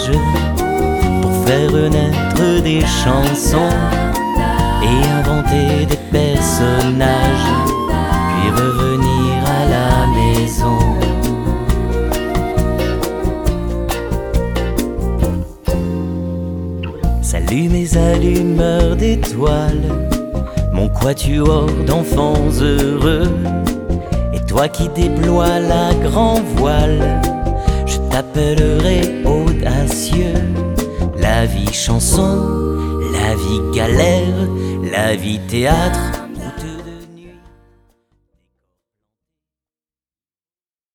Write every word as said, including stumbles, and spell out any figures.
âge pour faire naître des chansons et inventer des personnages, puis revenir à la maison. Salut mes allumeurs d'étoiles, mon quatuor d'enfants heureux, et toi qui déploies la grand voile, je t'appellerai audacieux. La vie chanson, la vie galère, la vie théâtre,